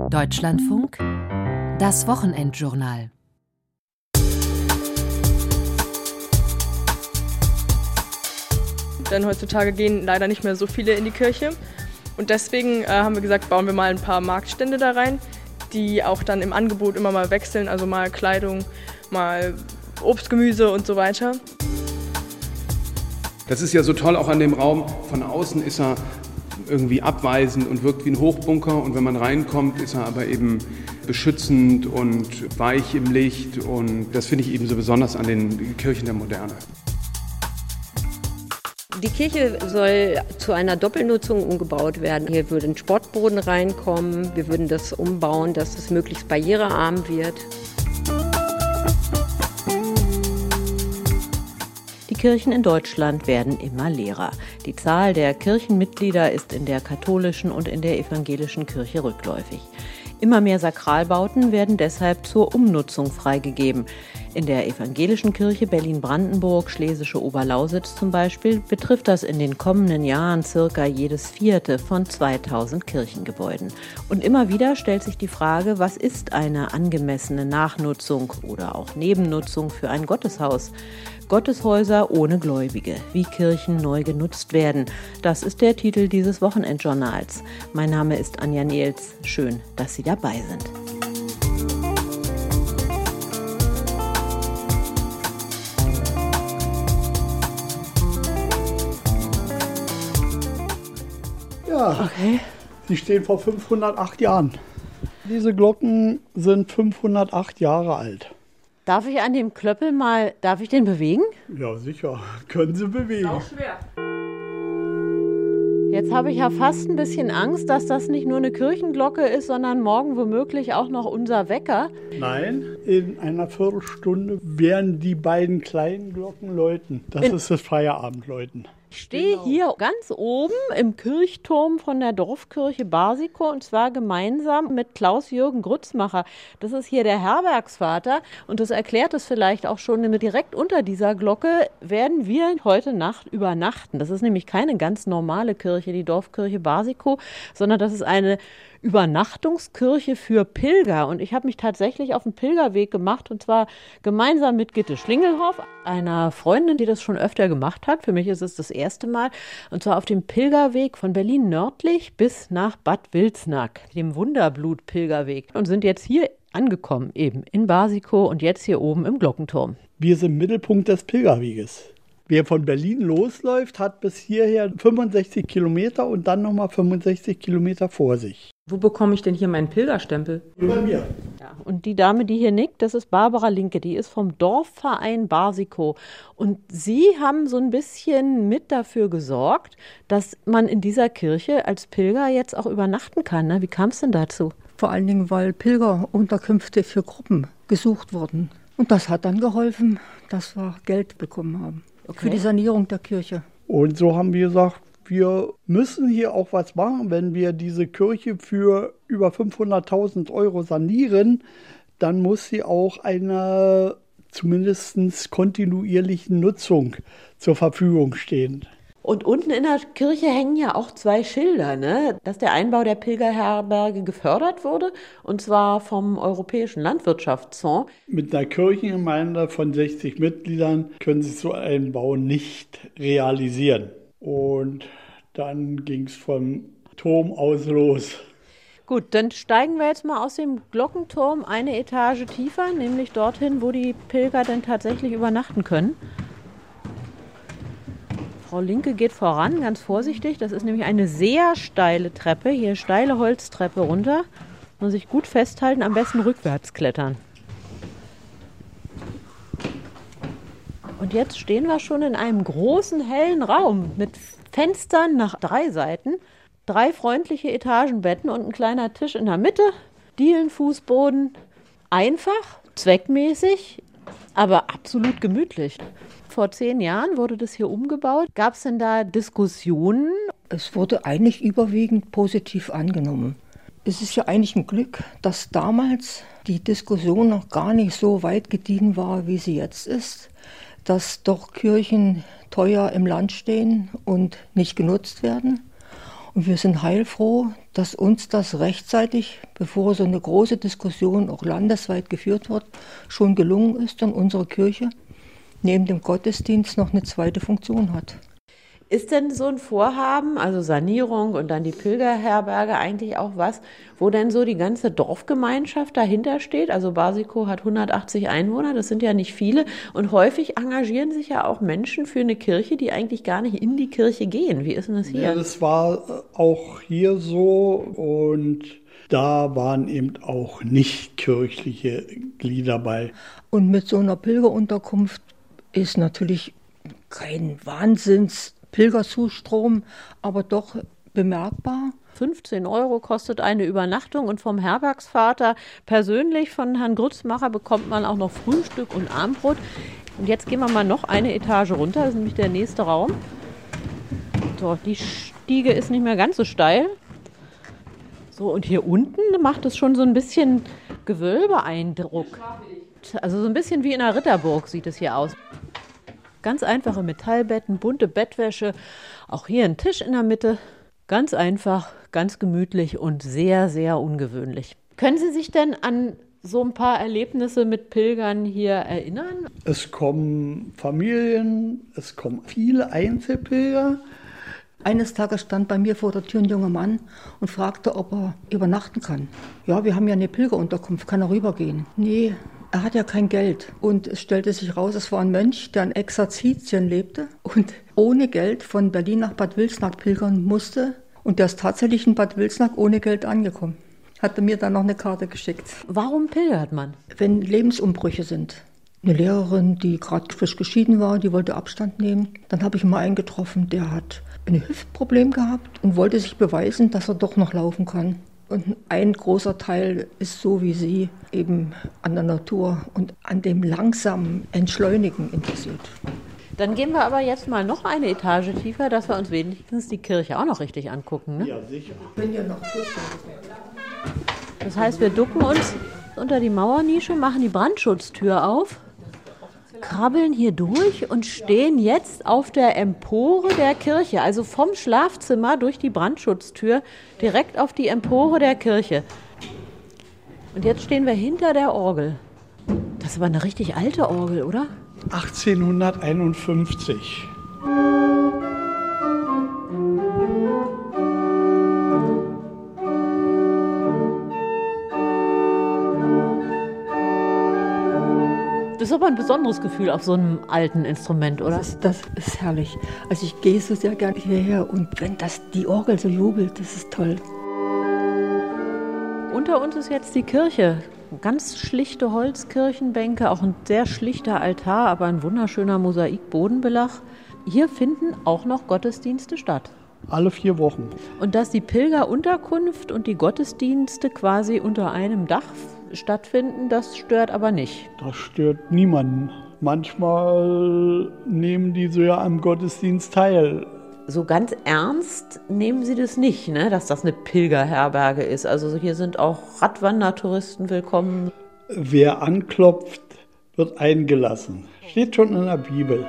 Deutschlandfunk, das Wochenendjournal. Denn heutzutage gehen leider nicht mehr so viele in die Kirche. Und deswegen haben wir gesagt, bauen wir mal ein paar Marktstände da rein, die auch dann im Angebot immer mal wechseln, also mal Kleidung, mal Obst, Gemüse und so weiter. Das ist ja so toll auch an dem Raum. Von außen ist er irgendwie abweisend und wirkt wie ein Hochbunker. Und wenn man reinkommt, ist er aber eben beschützend und weich im Licht. Und das finde ich eben so besonders an den Kirchen der Moderne. Die Kirche soll zu einer Doppelnutzung umgebaut werden. Hier würde ein Sportboden reinkommen. Wir würden das umbauen, dass es möglichst barrierearm wird. Die Kirchen in Deutschland werden immer leerer. Die Zahl der Kirchenmitglieder ist in der katholischen und in der evangelischen Kirche rückläufig. Immer mehr Sakralbauten werden deshalb zur Umnutzung freigegeben. In der evangelischen Kirche Berlin-Brandenburg, Schlesische Oberlausitz zum Beispiel, betrifft das in den kommenden Jahren circa jedes vierte von 2000 Kirchengebäuden. Und immer wieder stellt sich die Frage, was ist eine angemessene Nachnutzung oder auch Nebennutzung für ein Gotteshaus? Gotteshäuser ohne Gläubige, wie Kirchen neu genutzt werden. Das ist der Titel dieses Wochenendjournals. Mein Name ist Anja Nehls. Schön, dass Sie dabei sind. Ja, okay. Sie stehen vor 508 Jahren. Diese Glocken sind 508 Jahre alt. Darf ich an dem Klöppel darf ich den bewegen? Ja, sicher. Können Sie bewegen. Auch schwer. Jetzt habe ich ja fast ein bisschen Angst, dass das nicht nur eine Kirchenglocke ist, sondern morgen womöglich auch noch unser Wecker. Nein, in einer Viertelstunde werden die beiden kleinen Glocken läuten. Das ist das Feierabendläuten. Ich stehe hier ganz oben im Kirchturm von der Dorfkirche Barsikow und zwar gemeinsam mit Klaus-Jürgen Grützmacher. Das ist hier der Herbergsvater und das erklärt es vielleicht auch schon. Direkt unter dieser Glocke werden wir heute Nacht übernachten. Das ist nämlich keine ganz normale Kirche, die Dorfkirche Barsikow, sondern das ist eine Übernachtungskirche für Pilger. Und ich habe mich tatsächlich auf den Pilgerweg gemacht und zwar gemeinsam mit Gitte Schlingelhoff, einer Freundin, die das schon öfter gemacht hat. Für mich ist es das erste Mal. Und zwar auf dem Pilgerweg von Berlin nördlich bis nach Bad Wilsnack, dem Wunderblut-Pilgerweg. Und sind jetzt hier angekommen, eben in Barsikow und jetzt hier oben im Glockenturm. Wir sind im Mittelpunkt des Pilgerweges. Wer von Berlin losläuft, hat bis hierher 65 Kilometer und dann nochmal 65 Kilometer vor sich. Wo bekomme ich denn hier meinen Pilgerstempel? Bei mir. Ja, und die Dame, die hier nickt, das ist Barbara Linke, die ist vom Dorfverein Barsikow. Und Sie haben so ein bisschen mit dafür gesorgt, dass man in dieser Kirche als Pilger jetzt auch übernachten kann. Ne? Wie kam es denn dazu? Vor allen Dingen, weil Pilgerunterkünfte für Gruppen gesucht wurden. Und das hat dann geholfen, dass wir Geld bekommen haben. Okay. Für die Sanierung der Kirche. Und so haben wir gesagt, wir müssen hier auch was machen. Wenn wir diese Kirche für über 500.000 € sanieren, dann muss sie auch einer zumindest kontinuierlichen Nutzung zur Verfügung stehen. Und unten in der Kirche hängen ja auch 2 Schilder, ne? Dass der Einbau der Pilgerherberge gefördert wurde, und zwar vom Europäischen Landwirtschaftsfonds. Mit einer Kirchengemeinde von 60 Mitgliedern können Sie so einen Bau nicht realisieren. Und dann ging es vom Turm aus los. Gut, dann steigen wir jetzt mal aus dem Glockenturm eine Etage tiefer, nämlich dorthin, wo die Pilger dann tatsächlich übernachten können. Frau Linke geht voran, ganz vorsichtig. Das ist nämlich eine sehr steile Treppe. Hier steile Holztreppe runter. Muss sich gut festhalten, am besten rückwärts klettern. Und jetzt stehen wir schon in einem großen, hellen Raum mit Fenstern nach 3 Seiten. 3 freundliche Etagenbetten und ein kleiner Tisch in der Mitte. Dielenfußboden. Einfach, zweckmäßig, aber absolut gemütlich. Vor 10 Jahren wurde das hier umgebaut. Gab es denn da Diskussionen? Es wurde eigentlich überwiegend positiv angenommen. Es ist ja eigentlich ein Glück, dass damals die Diskussion noch gar nicht so weit gediehen war, wie sie jetzt ist. Dass doch Kirchen teuer im Land stehen und nicht genutzt werden. Und wir sind heilfroh, dass uns das rechtzeitig, bevor so eine große Diskussion auch landesweit geführt wird, schon gelungen ist und unsere Kirche neben dem Gottesdienst noch eine zweite Funktion hat. Ist denn so ein Vorhaben, also Sanierung und dann die Pilgerherberge, eigentlich auch was, wo denn so die ganze Dorfgemeinschaft dahinter steht? Also Basiko hat 180 Einwohner, das sind ja nicht viele. Und häufig engagieren sich ja auch Menschen für eine Kirche, die eigentlich gar nicht in die Kirche gehen. Wie ist denn das hier? Ja, das war auch hier so und da waren eben auch nicht kirchliche Glieder bei. Und mit so einer Pilgerunterkunft ist natürlich kein Pilgerzustrom, aber doch bemerkbar. 15 € kostet eine Übernachtung und vom Herbergsvater persönlich von Herrn Grützmacher bekommt man auch noch Frühstück und Abendbrot. Und jetzt gehen wir mal noch eine Etage runter, das ist nämlich der nächste Raum. So, die Stiege ist nicht mehr ganz so steil. So, und hier unten macht es schon so ein bisschen Gewölbeeindruck. Also so ein bisschen wie in einer Ritterburg sieht es hier aus. Ganz einfache Metallbetten, bunte Bettwäsche, auch hier ein Tisch in der Mitte. Ganz einfach, ganz gemütlich und sehr, sehr ungewöhnlich. Können Sie sich denn an so ein paar Erlebnisse mit Pilgern hier erinnern? Es kommen Familien, es kommen viele Einzelpilger. Eines Tages stand bei mir vor der Tür ein junger Mann und fragte, ob er übernachten kann. Ja, wir haben ja eine Pilgerunterkunft, kann er rübergehen? Nee, er hat ja kein Geld. Und es stellte sich raus, es war ein Mönch, der in Exerzitien lebte und ohne Geld von Berlin nach Bad Wilsnack pilgern musste. Und der ist tatsächlich in Bad Wilsnack ohne Geld angekommen. Hatte mir dann noch eine Karte geschickt. Warum pilgert man? Wenn Lebensumbrüche sind. Eine Lehrerin, die gerade frisch geschieden war, die wollte Abstand nehmen. Dann habe ich mal einen getroffen, der hat ein Hüftproblem gehabt und wollte sich beweisen, dass er doch noch laufen kann. Und ein großer Teil ist so wie Sie eben an der Natur und an dem langsamen Entschleunigen interessiert. Dann gehen wir aber jetzt mal noch eine Etage tiefer, dass wir uns wenigstens die Kirche auch noch richtig angucken. Ne? Ja, sicher. Wenn ihr noch Das heißt, wir ducken uns unter die Mauernische, machen die Brandschutztür auf, krabbeln hier durch und stehen jetzt auf der Empore der Kirche, also vom Schlafzimmer durch die Brandschutztür direkt auf die Empore der Kirche. Und jetzt stehen wir hinter der Orgel. Das ist aber eine richtig alte Orgel, oder? 1851. Das ist aber ein besonderes Gefühl auf so einem alten Instrument, oder? Das ist herrlich. Also ich gehe so sehr gerne hierher und wenn die Orgel so jubelt, das ist toll. Unter uns ist jetzt die Kirche. Ganz schlichte Holzkirchenbänke, auch ein sehr schlichter Altar, aber ein wunderschöner Mosaikbodenbelag. Hier finden auch noch Gottesdienste statt. Alle 4 Wochen. Und dass die Pilgerunterkunft und die Gottesdienste quasi unter einem Dach stattfinden, das stört aber nicht. Das stört niemanden. Manchmal nehmen die so ja am Gottesdienst teil. So ganz ernst nehmen Sie das nicht, ne? Dass das eine Pilgerherberge ist. Also hier sind auch Radwandertouristen willkommen. Wer anklopft, wird eingelassen. Steht schon in der Bibel.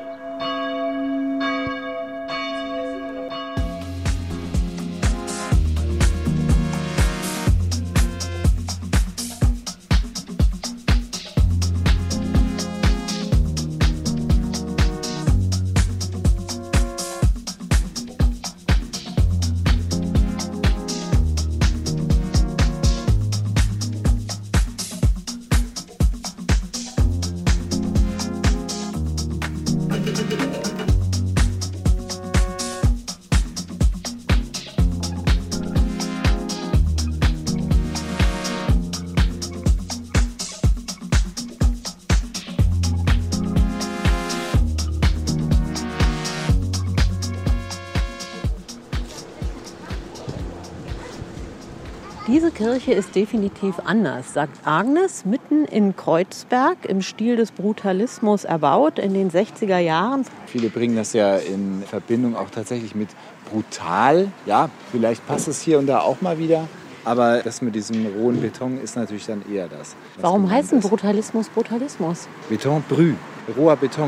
Diese Kirche ist definitiv anders, sagt Agnes, mitten in Kreuzberg im Stil des Brutalismus erbaut in den 60er Jahren. Viele bringen das ja in Verbindung auch tatsächlich mit brutal. Ja, vielleicht passt es hier und da auch mal wieder. Aber das mit diesem rohen Beton ist natürlich dann eher das. Warum heißt denn Brutalismus Brutalismus? Beton brût, roher Beton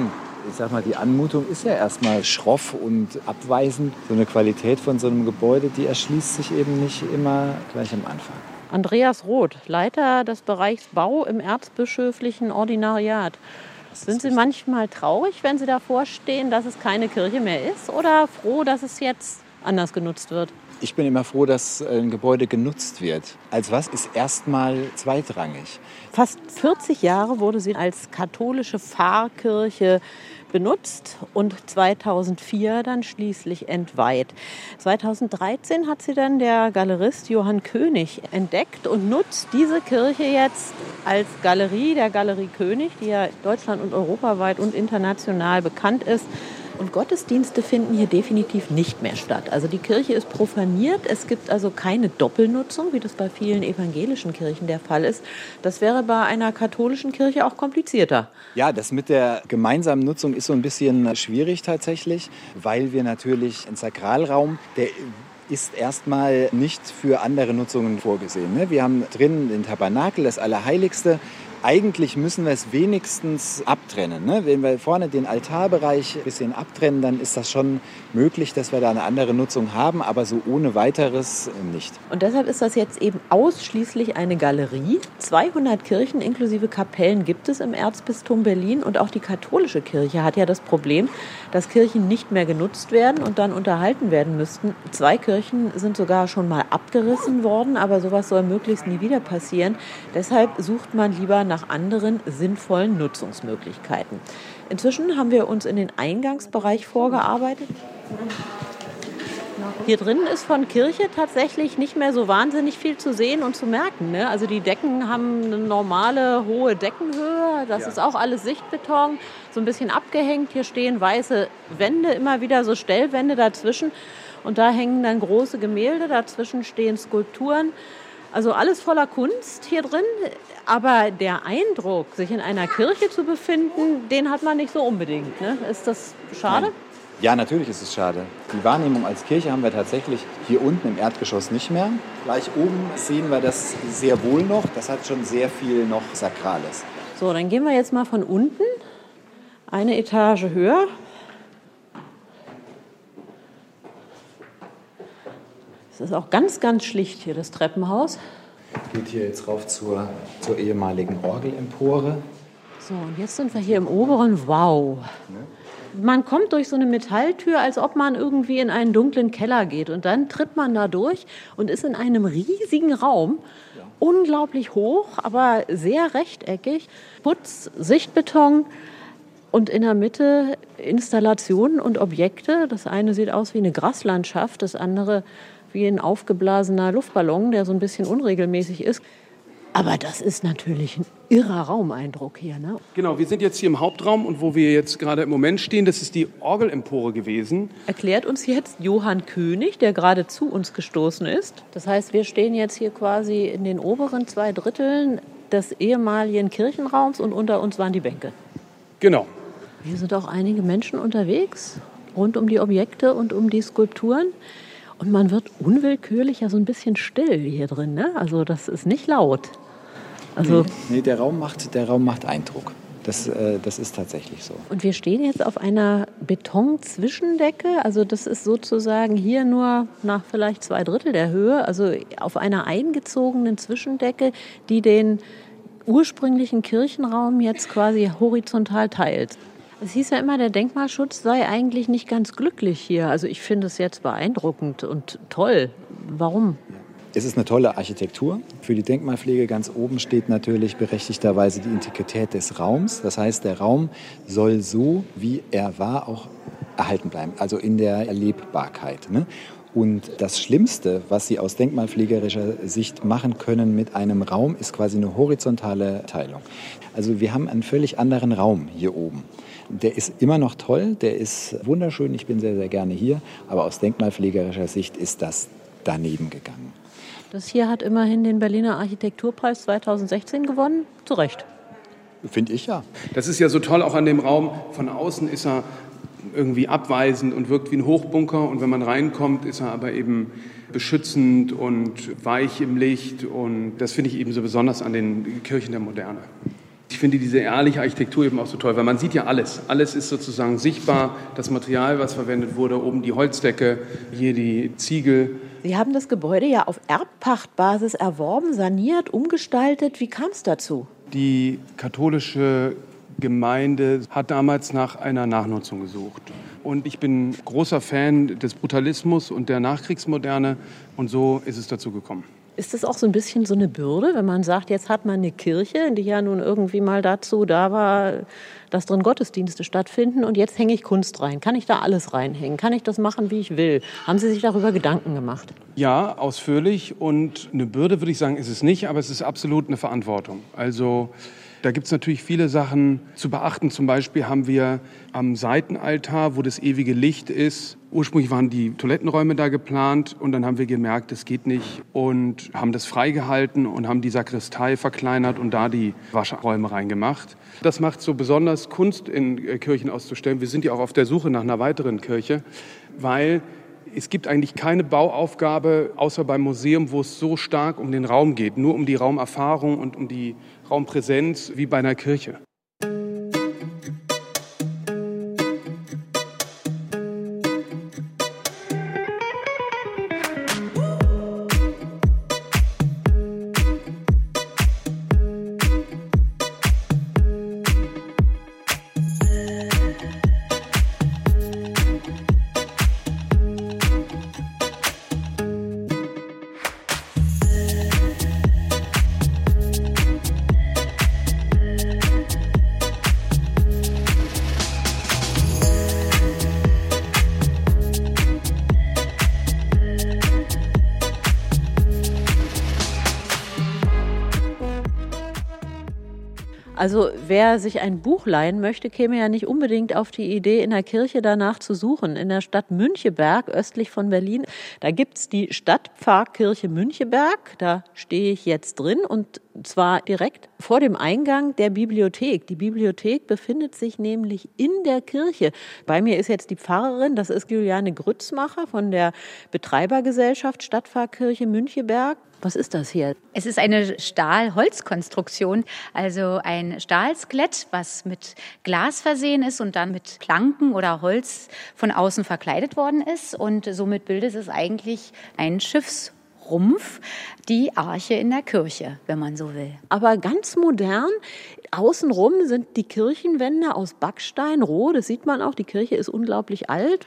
ich sag mal, die Anmutung ist ja erstmal schroff und abweisend. So eine Qualität von so einem Gebäude, die erschließt sich eben nicht immer gleich am Anfang. Andreas Roth, Leiter des Bereichs Bau im Erzbischöflichen Ordinariat. Sind Sie manchmal traurig, wenn Sie davor stehen, dass es keine Kirche mehr ist, oder froh, dass es jetzt anders genutzt wird? Ich bin immer froh, dass ein Gebäude genutzt wird. Als was ist erstmal zweitrangig. Fast 40 Jahre wurde sie als katholische Pfarrkirche benutzt und 2004 dann schließlich entweiht. 2013 hat sie dann der Galerist Johann König entdeckt und nutzt diese Kirche jetzt als Galerie der Galerie König, die ja deutschland- und europaweit und international bekannt ist. Und Gottesdienste finden hier definitiv nicht mehr statt. Also die Kirche ist profaniert. Es gibt also keine Doppelnutzung, wie das bei vielen evangelischen Kirchen der Fall ist. Das wäre bei einer katholischen Kirche auch komplizierter. Ja, das mit der gemeinsamen Nutzung ist so ein bisschen schwierig tatsächlich, weil wir natürlich einen Sakralraum, der ist erstmal nicht für andere Nutzungen vorgesehen. Wir haben drin den Tabernakel, das Allerheiligste. Eigentlich müssen wir es wenigstens abtrennen. Wenn wir vorne den Altarbereich ein bisschen abtrennen, dann ist das schon möglich, dass wir da eine andere Nutzung haben, aber so ohne weiteres nicht. Und deshalb ist das jetzt eben ausschließlich eine Galerie. 200 Kirchen inklusive Kapellen gibt es im Erzbistum Berlin. Und auch die katholische Kirche hat ja das Problem, dass Kirchen nicht mehr genutzt werden und dann unterhalten werden müssten. 2 Kirchen sind sogar schon mal abgerissen worden, aber sowas soll möglichst nie wieder passieren. Deshalb sucht man lieber nach anderen sinnvollen Nutzungsmöglichkeiten. Inzwischen haben wir uns in den Eingangsbereich vorgearbeitet. Hier drin ist von Kirche tatsächlich nicht mehr so wahnsinnig viel zu sehen und zu merken. Also die Decken haben eine normale hohe Deckenhöhe. Das ist auch alles Sichtbeton, so ein bisschen abgehängt. Hier stehen weiße Wände, immer wieder so Stellwände dazwischen. Und da hängen dann große Gemälde, dazwischen stehen Skulpturen. Also alles voller Kunst hier drin, aber der Eindruck, sich in einer Kirche zu befinden, den hat man nicht so unbedingt. Ne? Ist das schade? Nein. Ja, natürlich ist es schade. Die Wahrnehmung als Kirche haben wir tatsächlich hier unten im Erdgeschoss nicht mehr. Gleich oben sehen wir das sehr wohl noch. Das hat schon sehr viel noch Sakrales. So, dann gehen wir jetzt mal von unten eine Etage höher. Es ist auch ganz, ganz schlicht hier, das Treppenhaus. Geht hier jetzt rauf zur ehemaligen Orgelempore. So, und jetzt sind wir hier im oberen. Wow. Man kommt durch so eine Metalltür, als ob man irgendwie in einen dunklen Keller geht. Und dann tritt man da durch und ist in einem riesigen Raum. Ja. Unglaublich hoch, aber sehr rechteckig. Putz, Sichtbeton. Und in der Mitte Installationen und Objekte. Das eine sieht aus wie eine Graslandschaft, das andere wie ein aufgeblasener Luftballon, der so ein bisschen unregelmäßig ist. Aber das ist natürlich ein irrer Raumeindruck hier, ne? Genau, wir sind jetzt hier im Hauptraum und wo wir jetzt gerade im Moment stehen, das ist die Orgelempore gewesen. Erklärt uns jetzt Johann König, der gerade zu uns gestoßen ist. Das heißt, wir stehen jetzt hier quasi in den oberen 2 Dritteln des ehemaligen Kirchenraums und unter uns waren die Bänke. Genau. Hier sind auch einige Menschen unterwegs, rund um die Objekte und um die Skulpturen. Und man wird unwillkürlich ja so ein bisschen still hier drin, ne? Also das ist nicht laut. Also nee, der Raum macht Eindruck. Das ist tatsächlich so. Und wir stehen jetzt auf einer Betonzwischendecke. Also das ist sozusagen hier nur nach vielleicht 2 Drittel der Höhe. Also auf einer eingezogenen Zwischendecke, die den ursprünglichen Kirchenraum jetzt quasi horizontal teilt. Es hieß ja immer, der Denkmalschutz sei eigentlich nicht ganz glücklich hier. Also ich finde es jetzt beeindruckend und toll. Warum? Es ist eine tolle Architektur. Für die Denkmalpflege ganz oben steht natürlich berechtigterweise die Integrität des Raums. Das heißt, der Raum soll so, wie er war, auch erhalten bleiben. Also in der Erlebbarkeit. Ne? Und das Schlimmste, was Sie aus denkmalpflegerischer Sicht machen können mit einem Raum, ist quasi eine horizontale Teilung. Also wir haben einen völlig anderen Raum hier oben. Der ist immer noch toll, der ist wunderschön, ich bin sehr, sehr gerne hier. Aber aus denkmalpflegerischer Sicht ist das daneben gegangen. Das hier hat immerhin den Berliner Architekturpreis 2016 gewonnen. Zu Recht. Finde ich ja. Das ist ja so toll auch an dem Raum. Von außen ist er irgendwie abweisend und wirkt wie ein Hochbunker. Und wenn man reinkommt, ist er aber eben beschützend und weich im Licht. Und das finde ich eben so besonders an den Kirchen der Moderne. Ich finde diese ehrliche Architektur eben auch so toll, weil man sieht ja alles. Alles ist sozusagen sichtbar. Das Material, was verwendet wurde, oben die Holzdecke, hier die Ziegel. Sie haben das Gebäude ja auf Erbpachtbasis erworben, saniert, umgestaltet. Wie kam es dazu? Die katholische Gemeinde hat damals nach einer Nachnutzung gesucht. Und ich bin großer Fan des Brutalismus und der Nachkriegsmoderne. Und so ist es dazu gekommen. Ist das auch so ein bisschen so eine Bürde, wenn man sagt, jetzt hat man eine Kirche, die ja nun irgendwie mal dazu da war, dass drin Gottesdienste stattfinden und jetzt hänge ich Kunst rein. Kann ich da alles reinhängen? Kann ich das machen, wie ich will? Haben Sie sich darüber Gedanken gemacht? Ja, ausführlich. Und eine Bürde, würde ich sagen, ist es nicht, aber es ist absolut eine Verantwortung. Also da gibt es natürlich viele Sachen zu beachten. Zum Beispiel haben wir am Seitenaltar, wo das ewige Licht ist, ursprünglich waren die Toilettenräume da geplant und dann haben wir gemerkt, das geht nicht und haben das freigehalten und haben die Sakristei verkleinert und da die Waschräume reingemacht. Das macht so besonders, Kunst in Kirchen auszustellen. Wir sind ja auch auf der Suche nach einer weiteren Kirche, weil es gibt eigentlich keine Bauaufgabe, außer beim Museum, wo es so stark um den Raum geht, nur um die Raumerfahrung und um die Raumpräsenz wie bei einer Kirche. Also wer sich ein Buch leihen möchte, käme ja nicht unbedingt auf die Idee, in der Kirche danach zu suchen. In der Stadt Müncheberg, östlich von Berlin, da gibt's die Stadtpfarrkirche Müncheberg. Da stehe ich jetzt drin und zwar direkt vor dem Eingang der Bibliothek. Die Bibliothek befindet sich nämlich in der Kirche. Bei mir ist jetzt die Pfarrerin, das ist Juliane Grützmacher von der Betreibergesellschaft Stadtpfarrkirche Müncheberg. Was ist das hier? Es ist eine Stahl-Holz-Konstruktion, also ein Stahlskelett, was mit Glas versehen ist und dann mit Planken oder Holz von außen verkleidet worden ist. Und somit bildet es eigentlich ein Schiffsrumpf, die Arche in der Kirche, wenn man so will. Aber ganz modern. Außenrum sind die Kirchenwände aus Backstein, roh, das sieht man auch. Die Kirche ist unglaublich alt.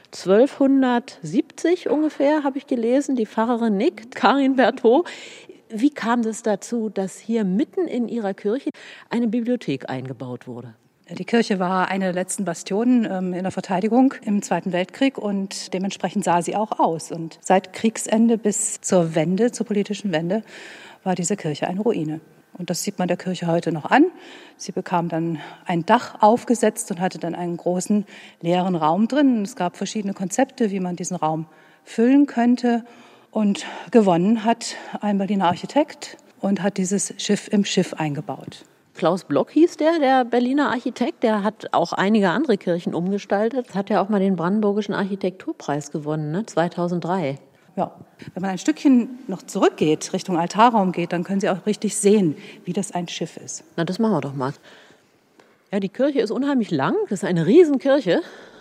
1270 ungefähr, habe ich gelesen. Die Pfarrerin nickt, Karin Berthaud. Wie kam es dazu, dass hier mitten in ihrer Kirche eine Bibliothek eingebaut wurde? Die Kirche war eine der letzten Bastionen in der Verteidigung im Zweiten Weltkrieg und dementsprechend sah sie auch aus. Und seit Kriegsende bis zur Wende, zur politischen Wende, war diese Kirche eine Ruine. Und das sieht man der Kirche heute noch an. Sie bekam dann ein Dach aufgesetzt und hatte dann einen großen leeren Raum drin. Es gab verschiedene Konzepte, wie man diesen Raum füllen könnte. Und gewonnen hat ein Berliner Architekt und hat dieses Schiff im Schiff eingebaut. Klaus Block hieß der Berliner Architekt. Der hat auch einige andere Kirchen umgestaltet. Hat ja auch mal den Brandenburgischen Architekturpreis gewonnen, ne? 2003. Ja, wenn man ein Stückchen noch zurückgeht, Richtung Altarraum geht, dann können Sie auch richtig sehen, wie das ein Schiff ist. Na, das machen wir doch mal. Ja, die Kirche ist unheimlich lang. Das ist eine Riesenkirche.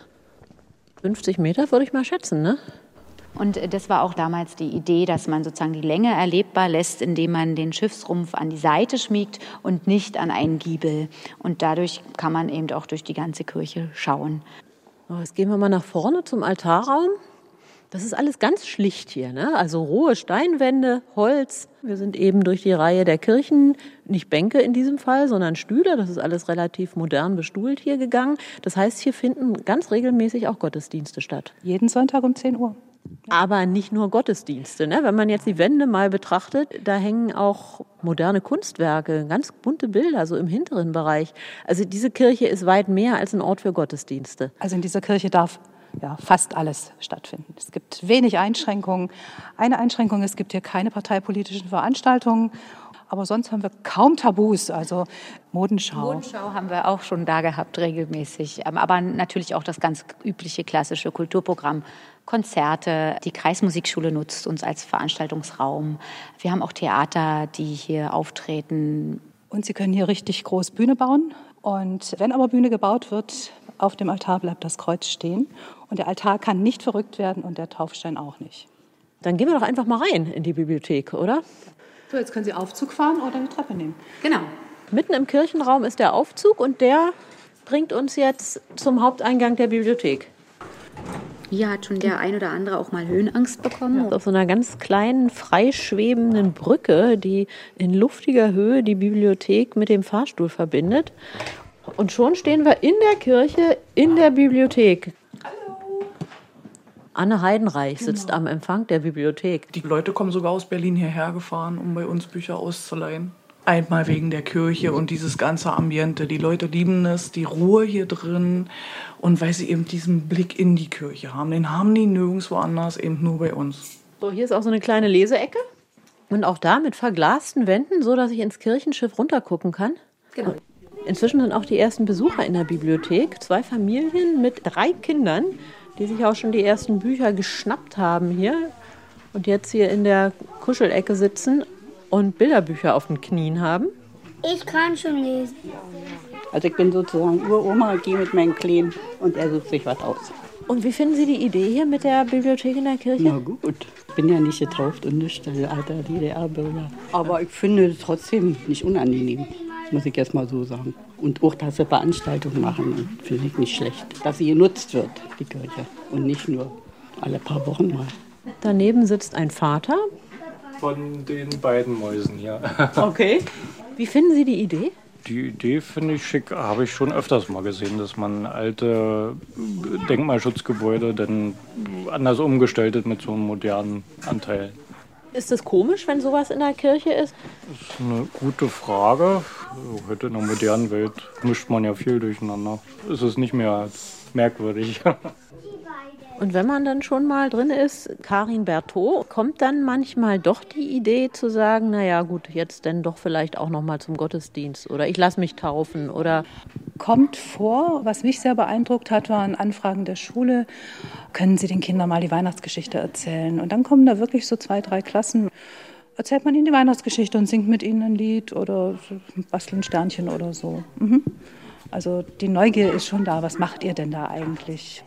50 Meter würde ich mal schätzen, ne? Und das war auch damals die Idee, dass man sozusagen die Länge erlebbar lässt, indem man den Schiffsrumpf an die Seite schmiegt und nicht an einen Giebel. Und dadurch kann man eben auch durch die ganze Kirche schauen. Jetzt gehen wir mal nach vorne zum Altarraum. Das ist alles ganz schlicht hier, ne? Also rohe Steinwände, Holz. Wir sind eben durch die Reihe der Kirchen, nicht Bänke in diesem Fall, sondern Stühle. Das ist alles relativ modern bestuhlt hier gegangen. Das heißt, hier finden ganz regelmäßig auch Gottesdienste statt. Jeden Sonntag um 10 Uhr. Aber nicht nur Gottesdienste, ne? Wenn man jetzt die Wände mal betrachtet, da hängen auch moderne Kunstwerke, ganz bunte Bilder, so im hinteren Bereich. Also diese Kirche ist weit mehr als ein Ort für Gottesdienste. Also in dieser Kirche darf fast alles stattfinden. Es gibt wenig Einschränkungen. Eine Einschränkung, es gibt hier keine parteipolitischen Veranstaltungen. Aber sonst haben wir kaum Tabus, also Modenschau. Modenschau haben wir auch schon da gehabt, regelmäßig. Aber natürlich auch das ganz übliche klassische Kulturprogramm. Konzerte, die Kreismusikschule nutzt uns als Veranstaltungsraum. Wir haben auch Theater, die hier auftreten. Und Sie können hier richtig groß Bühne bauen. Und wenn aber Bühne gebaut wird, auf dem Altar bleibt das Kreuz stehen. Und der Altar kann nicht verrückt werden und der Taufstein auch nicht. Dann gehen wir doch einfach mal rein in die Bibliothek, oder? So, jetzt können Sie Aufzug fahren oder eine Treppe nehmen. Genau. Mitten im Kirchenraum ist der Aufzug und der bringt uns jetzt zum Haupteingang der Bibliothek. Hier hat schon der ein oder andere auch mal Höhenangst bekommen. Auf so einer ganz kleinen, freischwebenden Brücke, die in luftiger Höhe die Bibliothek mit dem Fahrstuhl verbindet. Und schon stehen wir in der Kirche, in der Bibliothek. Hallo. Anne Heidenreich sitzt am Empfang der Bibliothek. Die Leute kommen sogar aus Berlin hierher gefahren, um bei uns Bücher auszuleihen. Einmal wegen der Kirche und dieses ganze Ambiente. Die Leute lieben es, die Ruhe hier drin. Und weil sie eben diesen Blick in die Kirche haben. Den haben die nirgendwo anders, eben nur bei uns. So, hier ist auch so eine kleine Leseecke. Und auch da mit verglasten Wänden, so dass ich ins Kirchenschiff runtergucken kann. Genau. Inzwischen sind auch die ersten Besucher in der Bibliothek. 2 Familien mit 3 Kindern, die sich auch schon die ersten Bücher geschnappt haben hier. Und jetzt hier in der Kuschelecke sitzen und Bilderbücher auf den Knien haben. Ich kann schon lesen. Also ich bin sozusagen Uroma, gehe mit meinem Kleinen und er sucht sich was aus. Und wie finden Sie die Idee hier mit der Bibliothek in der Kirche? Na gut, ich bin ja nicht getauft und nicht der alter DDR-Bürger. Aber ich finde es trotzdem nicht unangenehm, muss ich erst mal so sagen. Und auch, dass sie Veranstaltungen machen, finde ich nicht schlecht. Dass sie genutzt wird, die Kirche. Und nicht nur alle paar Wochen mal. Daneben sitzt ein Vater. Von den beiden Mäusen hier. Okay. Wie finden Sie die Idee? Die Idee finde ich schick, habe ich schon öfters mal gesehen, dass man alte Denkmalschutzgebäude dann anders umgestaltet mit so einem modernen Anteil. Ist es komisch, wenn sowas in der Kirche ist? Das ist eine gute Frage. Heute in der modernen Welt mischt man ja viel durcheinander. Es ist nicht mehr merkwürdig. Und wenn man dann schon mal drin ist, Karin Berthaud, kommt dann manchmal doch die Idee zu sagen, naja gut, jetzt denn doch vielleicht auch noch mal zum Gottesdienst oder ich lasse mich taufen oder... Kommt vor, was mich sehr beeindruckt hat, waren Anfragen der Schule, können Sie den Kindern mal die Weihnachtsgeschichte erzählen? Und dann kommen da wirklich so 2, 3 Klassen, erzählt man ihnen die Weihnachtsgeschichte und singt mit ihnen ein Lied oder bastelt ein Sternchen oder so. Also die Neugier ist schon da, was macht ihr denn da eigentlich?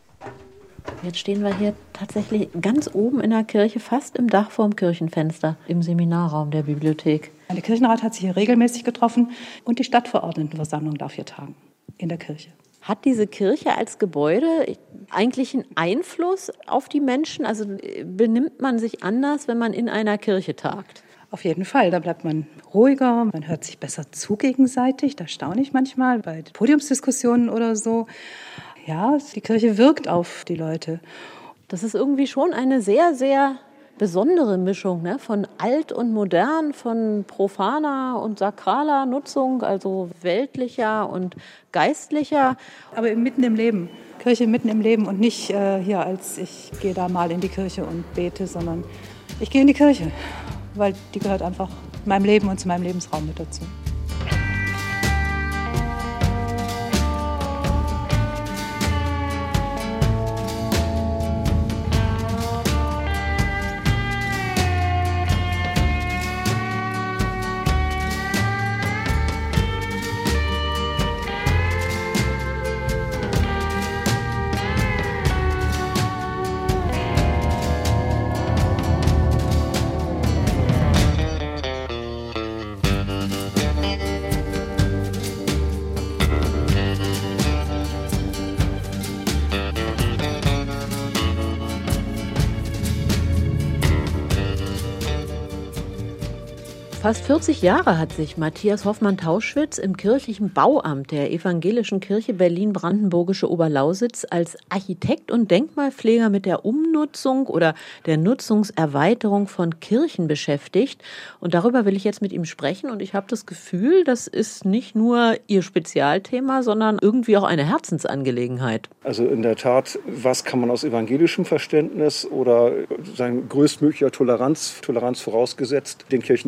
Jetzt stehen wir hier tatsächlich ganz oben in der Kirche, fast im Dach vorm Kirchenfenster, im Seminarraum der Bibliothek. Der Kirchenrat hat sich hier regelmäßig getroffen und die Stadtverordnetenversammlung darf hier tagen, in der Kirche. Hat diese Kirche als Gebäude eigentlich einen Einfluss auf die Menschen? Also benimmt man sich anders, wenn man in einer Kirche tagt? Auf jeden Fall, da bleibt man ruhiger, man hört sich besser zu gegenseitig. Da staune ich manchmal bei Podiumsdiskussionen oder so. Ja, die Kirche wirkt auf die Leute. Das ist irgendwie schon eine sehr, sehr besondere Mischung, ne? Von alt und modern, von profaner und sakraler Nutzung, also weltlicher und geistlicher. Aber mitten im Leben, Kirche mitten im Leben und nicht hier als ich gehe da mal in die Kirche und bete, sondern ich gehe in die Kirche, weil die gehört einfach meinem Leben und zu meinem Lebensraum mit dazu. Fast 40 Jahre hat sich Matthias Hoffmann-Tauschwitz im kirchlichen Bauamt der Evangelischen Kirche Berlin-Brandenburgische Oberlausitz als Architekt und Denkmalpfleger mit der Umnutzung oder der Nutzungserweiterung von Kirchen beschäftigt. Und darüber will ich jetzt mit ihm sprechen. Und ich habe das Gefühl, das ist nicht nur Ihr Spezialthema, sondern irgendwie auch eine Herzensangelegenheit. Also in der Tat, was kann man aus evangelischem Verständnis oder sein größtmöglicher Toleranz vorausgesetzt, den Kirchen zumuten?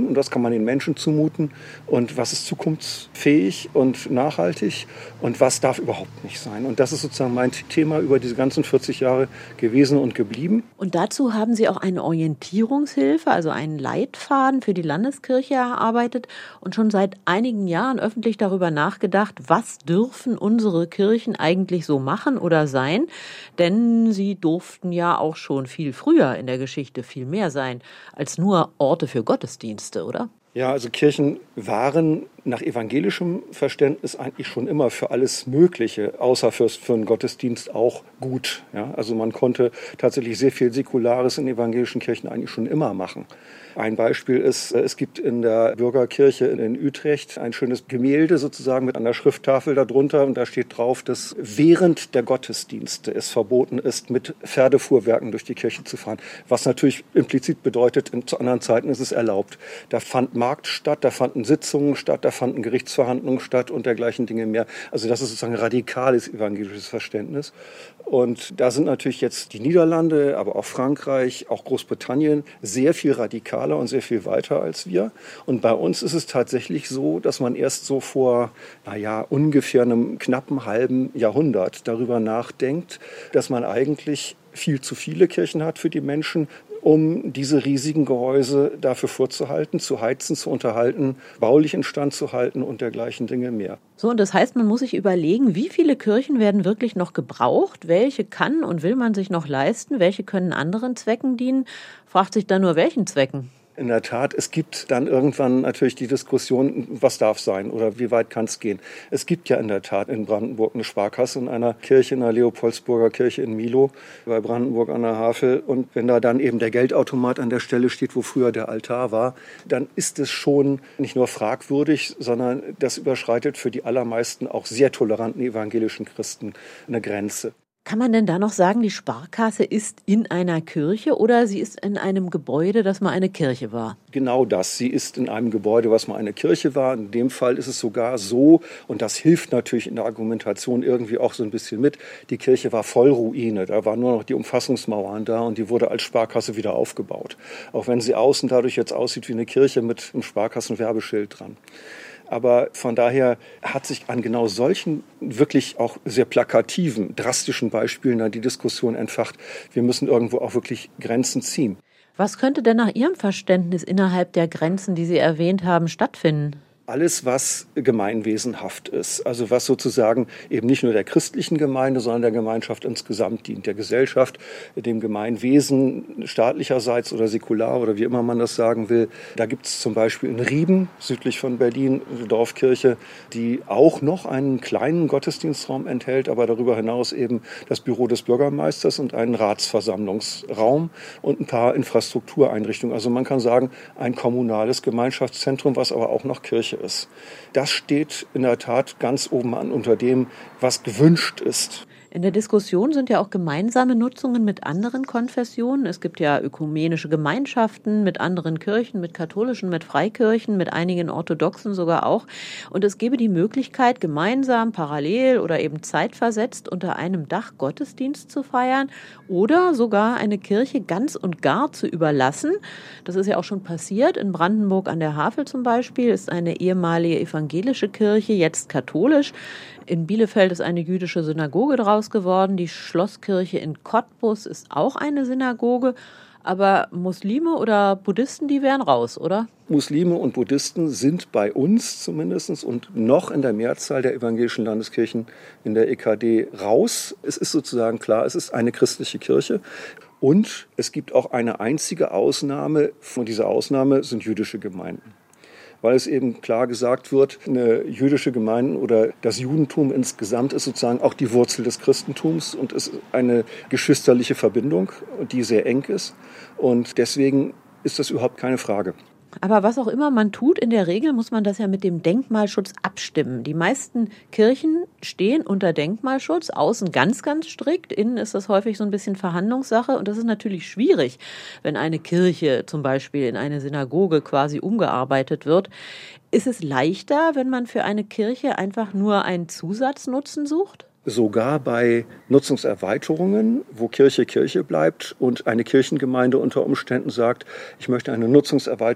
zumuten und was kann man den Menschen zumuten und was ist zukunftsfähig und nachhaltig und was darf überhaupt nicht sein. Und das ist sozusagen mein Thema über diese ganzen 40 Jahre gewesen und geblieben. Und dazu haben Sie auch eine Orientierungshilfe, also einen Leitfaden für die Landeskirche erarbeitet und schon seit einigen Jahren öffentlich darüber nachgedacht, was dürfen unsere Kirchen eigentlich so machen oder sein? Denn sie durften ja auch schon viel früher in der Geschichte viel mehr sein als nur Orte für Gottesdienste, oder? Ja, also Kirchen waren nach evangelischem Verständnis eigentlich schon immer für alles Mögliche, außer für einen Gottesdienst auch gut. Ja, also man konnte tatsächlich sehr viel Säkulares in evangelischen Kirchen eigentlich schon immer machen. Ein Beispiel ist, es gibt in der Bürgerkirche in Utrecht ein schönes Gemälde sozusagen mit einer Schrifttafel darunter und da steht drauf, dass während der Gottesdienste es verboten ist, mit Pferdefuhrwerken durch die Kirche zu fahren. Was natürlich implizit bedeutet, zu anderen Zeiten ist es erlaubt. Da fand Markt statt, da fanden Sitzungen statt, da fanden Gerichtsverhandlungen statt und dergleichen Dinge mehr. Also das ist sozusagen radikales evangelisches Verständnis. Und da sind natürlich jetzt die Niederlande, aber auch Frankreich, auch Großbritannien sehr viel radikaler und sehr viel weiter als wir. Und bei uns ist es tatsächlich so, dass man erst so vor, ungefähr einem knappen halben Jahrhundert darüber nachdenkt, dass man eigentlich viel zu viele Kirchen hat für die Menschen, um diese riesigen Gehäuse dafür vorzuhalten, zu heizen, zu unterhalten, baulich instand zu halten und dergleichen Dinge mehr. So, und das heißt, man muss sich überlegen, wie viele Kirchen werden wirklich noch gebraucht, welche kann und will man sich noch leisten, welche können anderen Zwecken dienen, fragt sich dann nur, welchen Zwecken? In der Tat, es gibt dann irgendwann natürlich die Diskussion, was darf sein oder wie weit kann es gehen. Es gibt ja in der Tat in Brandenburg eine Sparkasse in einer Kirche, in der Leopoldsburger Kirche in Milo bei Brandenburg an der Havel. Und wenn da dann eben der Geldautomat an der Stelle steht, wo früher der Altar war, dann ist es schon nicht nur fragwürdig, sondern das überschreitet für die allermeisten auch sehr toleranten evangelischen Christen eine Grenze. Kann man denn da noch sagen, die Sparkasse ist in einer Kirche oder sie ist in einem Gebäude, das mal eine Kirche war? Genau das. Sie ist in einem Gebäude, was mal eine Kirche war. In dem Fall ist es sogar so, und das hilft natürlich in der Argumentation irgendwie auch so ein bisschen mit, die Kirche war voll Ruine. Da waren nur noch die Umfassungsmauern da und die wurde als Sparkasse wieder aufgebaut. Auch wenn sie außen dadurch jetzt aussieht wie eine Kirche mit einem Sparkassenwerbeschild dran. Aber von daher hat sich an genau solchen wirklich auch sehr plakativen, drastischen Beispielen dann die Diskussion entfacht. Wir müssen irgendwo auch wirklich Grenzen ziehen. Was könnte denn nach Ihrem Verständnis innerhalb der Grenzen, die Sie erwähnt haben, stattfinden? Alles, was gemeinwesenhaft ist, also was sozusagen eben nicht nur der christlichen Gemeinde, sondern der Gemeinschaft insgesamt dient, der Gesellschaft, dem Gemeinwesen staatlicherseits oder säkular oder wie immer man das sagen will. Da gibt es zum Beispiel in Rieben, südlich von Berlin, eine Dorfkirche, die auch noch einen kleinen Gottesdienstraum enthält, aber darüber hinaus eben das Büro des Bürgermeisters und einen Ratsversammlungsraum und ein paar Infrastruktureinrichtungen. Also man kann sagen, ein kommunales Gemeinschaftszentrum, was aber auch noch Kirche ist. Das steht in der Tat ganz oben an unter dem, was gewünscht ist. In der Diskussion sind ja auch gemeinsame Nutzungen mit anderen Konfessionen. Es gibt ja ökumenische Gemeinschaften mit anderen Kirchen, mit katholischen, mit Freikirchen, mit einigen orthodoxen sogar auch. Und es gäbe die Möglichkeit, gemeinsam, parallel oder eben zeitversetzt unter einem Dach Gottesdienst zu feiern oder sogar eine Kirche ganz und gar zu überlassen. Das ist ja auch schon passiert. In Brandenburg an der Havel zum Beispiel ist eine ehemalige evangelische Kirche jetzt katholisch. In Bielefeld ist eine jüdische Synagoge draus geworden. Die Schlosskirche in Cottbus ist auch eine Synagoge. Aber Muslime oder Buddhisten, die wären raus, oder? Muslime und Buddhisten sind bei uns zumindest und noch in der Mehrzahl der evangelischen Landeskirchen in der EKD raus. Es ist sozusagen klar, es ist eine christliche Kirche. Und es gibt auch eine einzige Ausnahme. Und diese Ausnahme sind jüdische Gemeinden. Weil es eben klar gesagt wird, eine jüdische Gemeinde oder das Judentum insgesamt ist sozusagen auch die Wurzel des Christentums und ist eine geschwisterliche Verbindung, die sehr eng ist. Und deswegen ist das überhaupt keine Frage. Aber was auch immer man tut, in der Regel muss man das ja mit dem Denkmalschutz abstimmen. Die meisten Kirchen stehen unter Denkmalschutz, außen ganz, ganz strikt, innen ist das häufig so ein bisschen Verhandlungssache und das ist natürlich schwierig, wenn eine Kirche zum Beispiel in eine Synagoge quasi umgearbeitet wird. Ist es leichter, wenn man für eine Kirche einfach nur einen Zusatznutzen sucht? Sogar bei Nutzungserweiterungen, wo Kirche Kirche bleibt und eine Kirchengemeinde unter Umständen sagt, ich möchte eine Nutzungserweiterung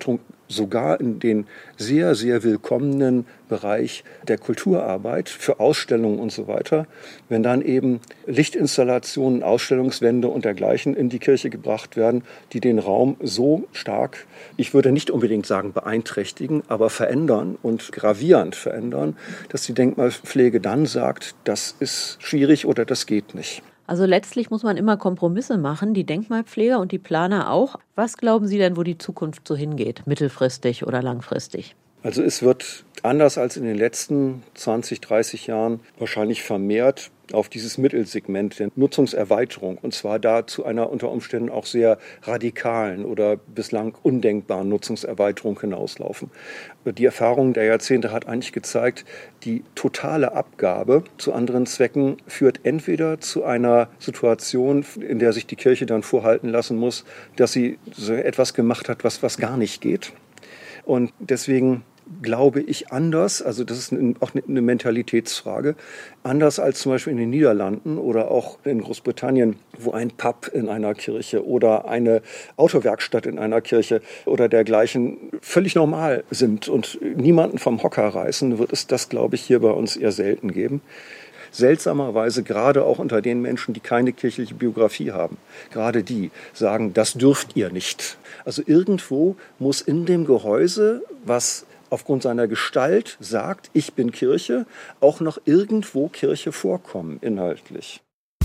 sogar in den sehr, sehr willkommenen Bereich der Kulturarbeit für Ausstellungen und so weiter, wenn dann eben Lichtinstallationen, Ausstellungswände und dergleichen in die Kirche gebracht werden, die den Raum so stark, ich würde nicht unbedingt sagen beeinträchtigen, aber verändern und gravierend verändern, dass die Denkmalpflege dann sagt, das ist schwierig oder das geht nicht. Also letztlich muss man immer Kompromisse machen, die Denkmalpfleger und die Planer auch. Was glauben Sie denn, wo die Zukunft so hingeht, mittelfristig oder langfristig? Also es wird anders als in den letzten 20, 30 Jahren wahrscheinlich vermehrt auf dieses Mittelsegment der Nutzungserweiterung, und zwar da zu einer unter Umständen auch sehr radikalen oder bislang undenkbaren Nutzungserweiterung hinauslaufen. Die Erfahrung der Jahrzehnte hat eigentlich gezeigt, die totale Abgabe zu anderen Zwecken führt entweder zu einer Situation, in der sich die Kirche dann vorhalten lassen muss, dass sie so etwas gemacht hat, was gar nicht geht. Und deswegen glaube ich anders, also das ist auch eine Mentalitätsfrage, anders als zum Beispiel in den Niederlanden oder auch in Großbritannien, wo ein Pub in einer Kirche oder eine Autowerkstatt in einer Kirche oder dergleichen völlig normal sind und niemanden vom Hocker reißen, wird es das, glaube ich, hier bei uns eher selten geben. Seltsamerweise gerade auch unter den Menschen, die keine kirchliche Biografie haben. Gerade die sagen, das dürft ihr nicht. Also irgendwo muss in dem Gehäuse, was aufgrund seiner Gestalt sagt, ich bin Kirche, auch noch irgendwo Kirche vorkommen, inhaltlich.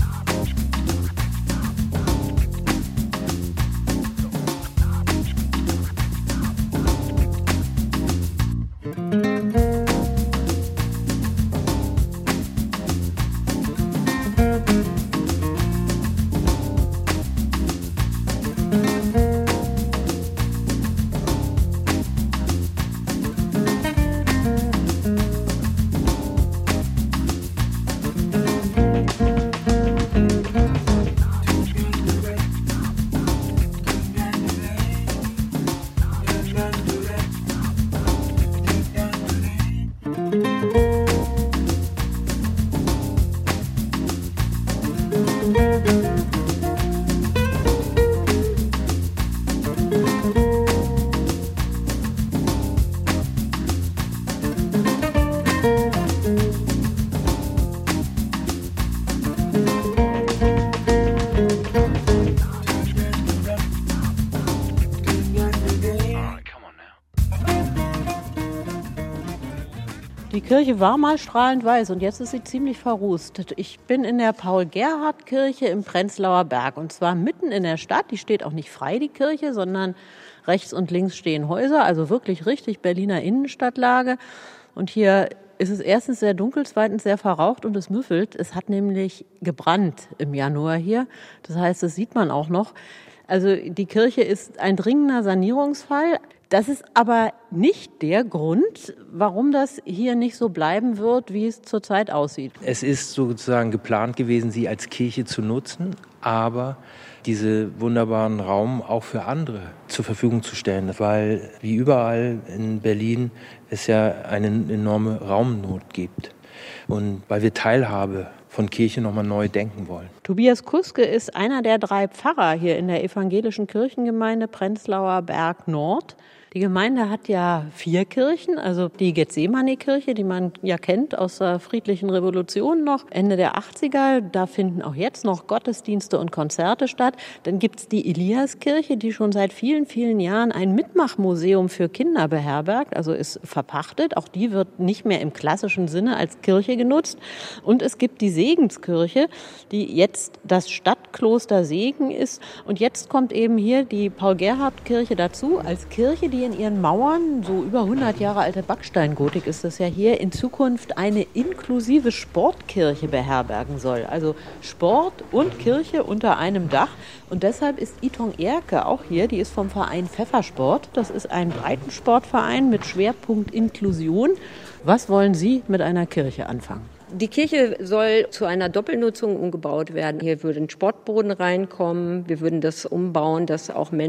Die Kirche war mal strahlend weiß und jetzt ist sie ziemlich verrußt. Ich bin in der Paul-Gerhardt-Kirche im Prenzlauer Berg und zwar mitten in der Stadt. Die steht auch nicht frei, die Kirche, sondern rechts und links stehen Häuser, also wirklich richtig Berliner Innenstadtlage. Und hier ist es erstens sehr dunkel, zweitens sehr verraucht und es müffelt. Es hat nämlich gebrannt im Januar hier. Das heißt, das sieht man auch noch. Also die Kirche ist ein dringender Sanierungsfall. Das ist aber nicht der Grund, warum das hier nicht so bleiben wird, wie es zurzeit aussieht. Es ist sozusagen geplant gewesen, sie als Kirche zu nutzen, aber diesen wunderbaren Raum auch für andere zur Verfügung zu stellen, weil wie überall in Berlin es ja eine enorme Raumnot gibt und weil wir Teilhabe von Kirche nochmal neu denken wollen. Tobias Kuske ist einer der 3 Pfarrer hier in der evangelischen Kirchengemeinde Prenzlauer Berg Nord. Die Gemeinde hat ja 4 Kirchen, also die Gethsemane-Kirche, die man ja kennt aus der friedlichen Revolution noch, Ende der 80er. Da finden auch jetzt noch Gottesdienste und Konzerte statt. Dann gibt's die Eliaskirche, die schon seit vielen, vielen Jahren ein Mitmachmuseum für Kinder beherbergt, also ist verpachtet. Auch die wird nicht mehr im klassischen Sinne als Kirche genutzt. Und es gibt die Segenskirche, die jetzt das Stadtkloster Segen ist. Und jetzt kommt eben hier die Paul-Gerhardt-Kirche dazu als Kirche, die in ihren Mauern, so über 100 Jahre alte Backsteingotik ist das ja hier, in Zukunft eine inklusive Sportkirche beherbergen soll. Also Sport und Kirche unter einem Dach. Und deshalb ist Iton Erke auch hier, die ist vom Verein Pfeffersport. Das ist ein Breitensportverein mit Schwerpunkt Inklusion. Was wollen Sie mit einer Kirche anfangen? Die Kirche soll zu einer Doppelnutzung umgebaut werden. Hier würde ein Sportboden reinkommen. Wir würden das umbauen, dass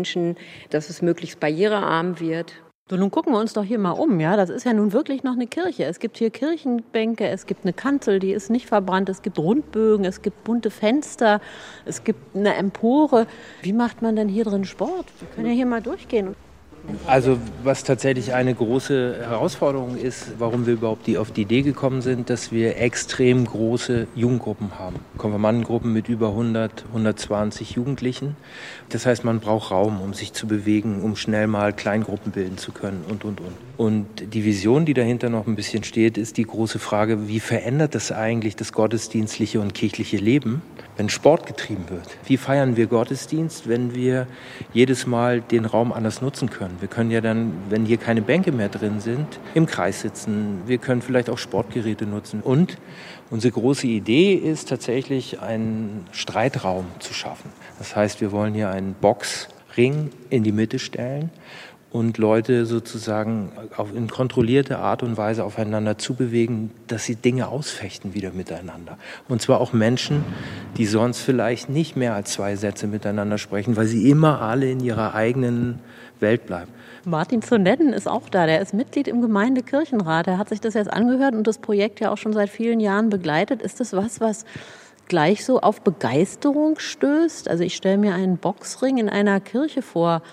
es möglichst barrierearm wird. So, nun gucken wir uns doch hier mal um, ja. Das ist ja nun wirklich noch eine Kirche. Es gibt hier Kirchenbänke, es gibt eine Kanzel, die ist nicht verbrannt, es gibt Rundbögen, es gibt bunte Fenster, es gibt eine Empore. Wie macht man denn hier drin Sport? Wir können ja hier mal durchgehen. Also was tatsächlich eine große Herausforderung ist, warum wir überhaupt auf die Idee gekommen sind, dass wir extrem große Jugendgruppen haben. Konfirmandengruppen mit über 100, 120 Jugendlichen. Das heißt, man braucht Raum, um sich zu bewegen, um schnell mal Kleingruppen bilden zu können und. Und die Vision, die dahinter noch ein bisschen steht, ist die große Frage, wie verändert das eigentlich das gottesdienstliche und kirchliche Leben, wenn Sport getrieben wird? Wie feiern wir Gottesdienst, wenn wir jedes Mal den Raum anders nutzen können? Wir können ja dann, wenn hier keine Bänke mehr drin sind, im Kreis sitzen. Wir können vielleicht auch Sportgeräte nutzen. Und unsere große Idee ist tatsächlich, einen Streitraum zu schaffen. Das heißt, wir wollen hier einen Boxring in die Mitte stellen und Leute sozusagen in kontrollierte Art und Weise aufeinander zubewegen, dass sie Dinge ausfechten wieder miteinander. Und zwar auch Menschen, die sonst vielleicht nicht mehr als 2 Sätze miteinander sprechen, weil sie immer alle in ihrer eigenen Welt bleiben. Martin zu nennen ist auch da. Der ist Mitglied im Gemeindekirchenrat. Er hat sich das jetzt angehört und das Projekt ja auch schon seit vielen Jahren begleitet. Ist das was gleich so auf Begeisterung stößt? Also ich stelle mir einen Boxring in einer Kirche vor.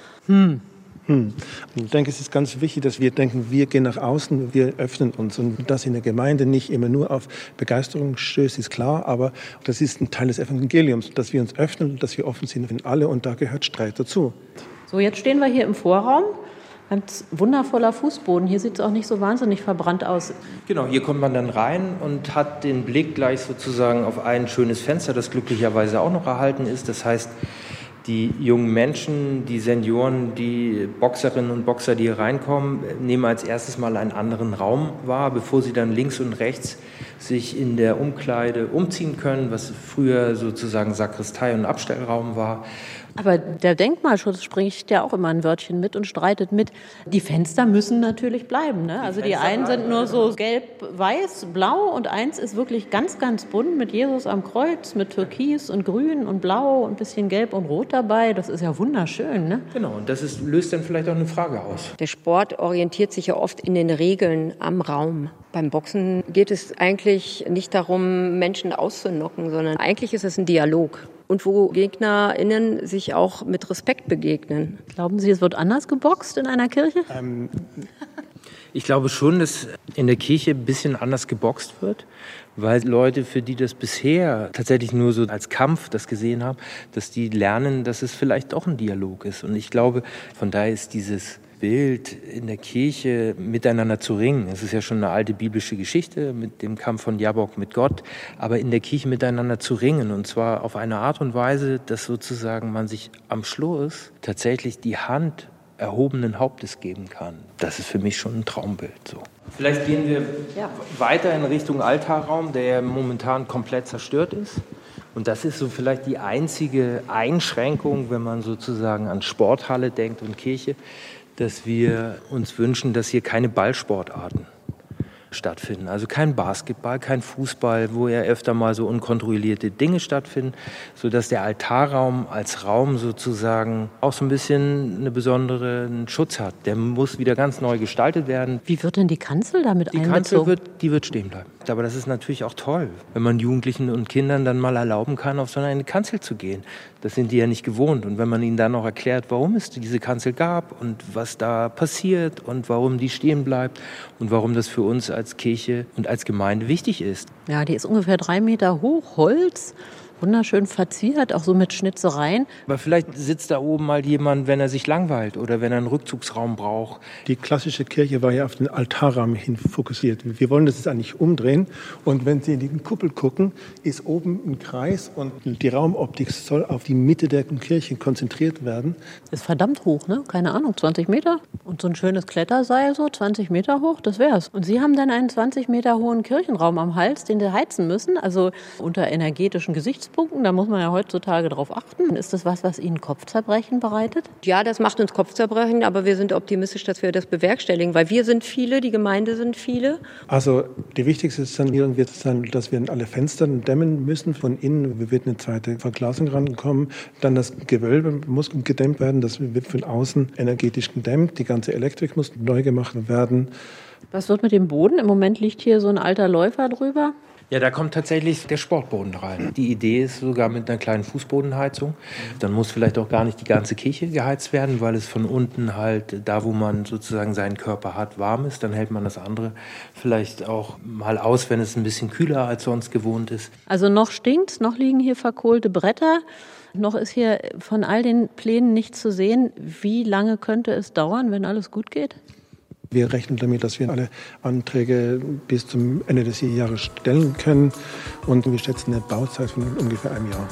Ich denke, es ist ganz wichtig, dass wir denken, wir gehen nach außen, wir öffnen uns. Und dass in der Gemeinde nicht immer nur auf Begeisterung stößt, ist klar. Aber das ist ein Teil des Evangeliums, dass wir uns öffnen, dass wir offen sind für alle. Und da gehört Streit dazu. So, jetzt stehen wir hier im Vorraum. Ganz wundervoller Fußboden. Hier sieht es auch nicht so wahnsinnig verbrannt aus. Genau, hier kommt man dann rein und hat den Blick gleich sozusagen auf ein schönes Fenster, das glücklicherweise auch noch erhalten ist. Das heißt, die jungen Menschen, die Senioren, die Boxerinnen und Boxer, die hier reinkommen, nehmen als erstes mal einen anderen Raum wahr, bevor sie dann links und rechts sich in der Umkleide umziehen können, was früher sozusagen Sakristei und Abstellraum war. Aber der Denkmalschutz spricht ja auch immer ein Wörtchen mit und streitet mit. Die Fenster müssen natürlich bleiben, ne? Also die einen sind nur so gelb, weiß, blau und eins ist wirklich ganz, ganz bunt mit Jesus am Kreuz, mit Türkis und Grün und Blau und ein bisschen Gelb und Rot dabei. Das ist ja wunderschön, ne? Genau, und das löst dann vielleicht auch eine Frage aus. Der Sport orientiert sich ja oft in den Regeln am Raum. Beim Boxen geht es eigentlich nicht darum, Menschen auszunocken, sondern eigentlich ist es ein Dialog. Und wo GegnerInnen sich auch mit Respekt begegnen. Glauben Sie, es wird anders geboxt in einer Kirche? Ich glaube schon, dass in der Kirche ein bisschen anders geboxt wird, weil Leute, für die das bisher tatsächlich nur so als Kampf das gesehen haben, dass die lernen, dass es vielleicht auch ein Dialog ist. Und ich glaube, von daher ist dieses Bild in der Kirche miteinander zu ringen. Es ist ja schon eine alte biblische Geschichte mit dem Kampf von Jabok mit Gott, aber in der Kirche miteinander zu ringen und zwar auf eine Art und Weise, dass sozusagen man sich am Schluss tatsächlich die Hand erhobenen Hauptes geben kann. Das ist für mich schon ein Traumbild. So. Vielleicht gehen wir weiter in Richtung Altarraum, der ja momentan komplett zerstört ist. Und das ist so vielleicht die einzige Einschränkung, wenn man sozusagen an Sporthalle denkt und Kirche, dass wir uns wünschen, dass hier keine Ballsportarten stattfinden. Also kein Basketball, kein Fußball, wo ja öfter mal so unkontrollierte Dinge stattfinden, sodass der Altarraum als Raum sozusagen auch so ein bisschen einen besonderen Schutz hat. Der muss wieder ganz neu gestaltet werden. Wie wird denn die Kanzel damit einbezogen? Die Kanzel wird stehen bleiben. Aber das ist natürlich auch toll, wenn man Jugendlichen und Kindern dann mal erlauben kann, auf so eine Kanzel zu gehen. Das sind die ja nicht gewohnt. Und wenn man ihnen dann noch erklärt, warum es diese Kanzel gab und was da passiert und warum die stehen bleibt und warum das für uns als Kirche und als Gemeinde wichtig ist. Ja, die ist ungefähr 3 Meter hoch, Holz. Wunderschön verziert, auch so mit Schnitzereien. Aber vielleicht sitzt da oben mal jemand, wenn er sich langweilt oder wenn er einen Rückzugsraum braucht. Die klassische Kirche war ja auf den Altarraum hin fokussiert. Wir wollen das jetzt eigentlich umdrehen. Und wenn Sie in die Kuppel gucken, ist oben ein Kreis und die Raumoptik soll auf die Mitte der Kirche konzentriert werden. Ist verdammt hoch, ne? Keine Ahnung, 20 Meter. Und so ein schönes Kletterseil, so 20 Meter hoch, das wär's. Und Sie haben dann einen 20 Meter hohen Kirchenraum am Hals, den Sie heizen müssen, also unter energetischen Gesichtspunkten. Da muss man ja heutzutage drauf achten. Ist das was Ihnen Kopfzerbrechen bereitet? Ja, das macht uns Kopfzerbrechen, aber wir sind optimistisch, dass wir das bewerkstelligen, weil wir sind viele, die Gemeinde sind viele. Also die wichtigste Sanierung wird sein, dass wir alle Fenster dämmen müssen von innen. Wir wird eine zweite Verglasung rankommen. Dann das Gewölbe muss gedämmt werden. Das wird von außen energetisch gedämmt. Die ganze Elektrik muss neu gemacht werden. Was wird mit dem Boden? Im Moment liegt hier so ein alter Läufer drüber. Ja, da kommt tatsächlich der Sportboden rein. Die Idee ist sogar mit einer kleinen Fußbodenheizung. Dann muss vielleicht auch gar nicht die ganze Kirche geheizt werden, weil es von unten halt, da wo man sozusagen seinen Körper hat, warm ist. Dann hält man das andere vielleicht auch mal aus, wenn es ein bisschen kühler als sonst gewohnt ist. Also noch stinkt's, noch liegen hier verkohlte Bretter. Noch ist hier von all den Plänen nichts zu sehen. Wie lange könnte es dauern, wenn alles gut geht? Wir rechnen damit, dass wir alle Anträge bis zum Ende des Jahres stellen können. Und wir schätzen eine Bauzeit von ungefähr einem Jahr.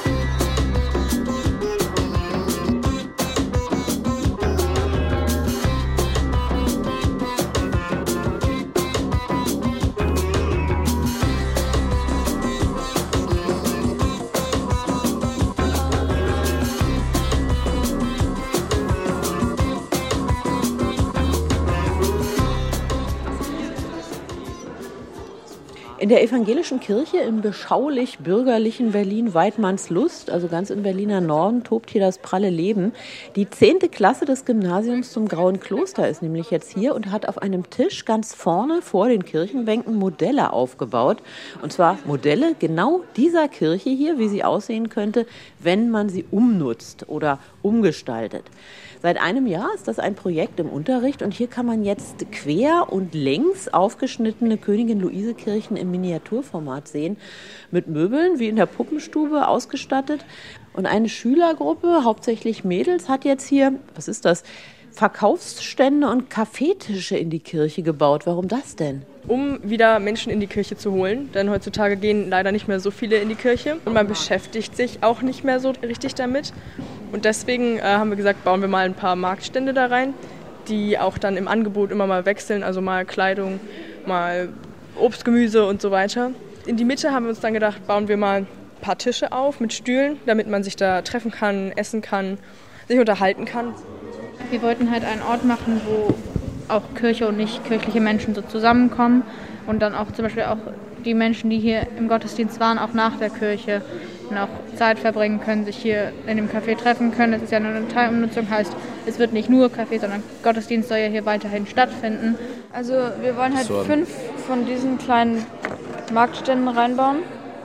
In der evangelischen Kirche im beschaulich-bürgerlichen Berlin-Weidmannslust, also ganz im Berliner Norden, tobt hier das pralle Leben. Die 10. Klasse des Gymnasiums zum Grauen Kloster ist nämlich jetzt hier und hat auf einem Tisch ganz vorne vor den Kirchenbänken Modelle aufgebaut. Und zwar Modelle genau dieser Kirche hier, wie sie aussehen könnte, wenn man sie umnutzt oder umgestaltet. Seit einem Jahr ist das ein Projekt im Unterricht und hier kann man jetzt quer und längs aufgeschnittene Königin-Luise-Kirchen im Miniaturformat sehen, mit Möbeln wie in der Puppenstube ausgestattet. Und eine Schülergruppe, hauptsächlich Mädels, hat jetzt hier, was ist das, Verkaufsstände und Kaffeetische in die Kirche gebaut. Warum das denn? Um wieder Menschen in die Kirche zu holen, denn heutzutage gehen leider nicht mehr so viele in die Kirche und man beschäftigt sich auch nicht mehr so richtig damit. Und deswegen haben wir gesagt, bauen wir mal ein paar Marktstände da rein, die auch dann im Angebot immer mal wechseln, also mal Kleidung, mal Obst, Gemüse und so weiter. In die Mitte haben wir uns dann gedacht, bauen wir mal ein paar Tische auf mit Stühlen, damit man sich da treffen kann, essen kann, sich unterhalten kann. Wir wollten halt einen Ort machen, wo auch Kirche und nicht kirchliche Menschen so zusammenkommen und dann auch zum Beispiel auch die Menschen, die hier im Gottesdienst waren, auch nach der Kirche noch Zeit verbringen können, sich hier in dem Café treffen können. Es ist ja nur eine Teilumnutzung, heißt, es wird nicht nur Café, sondern Gottesdienst soll ja hier weiterhin stattfinden. Also wir wollen halt 5 von diesen kleinen Marktständen reinbauen.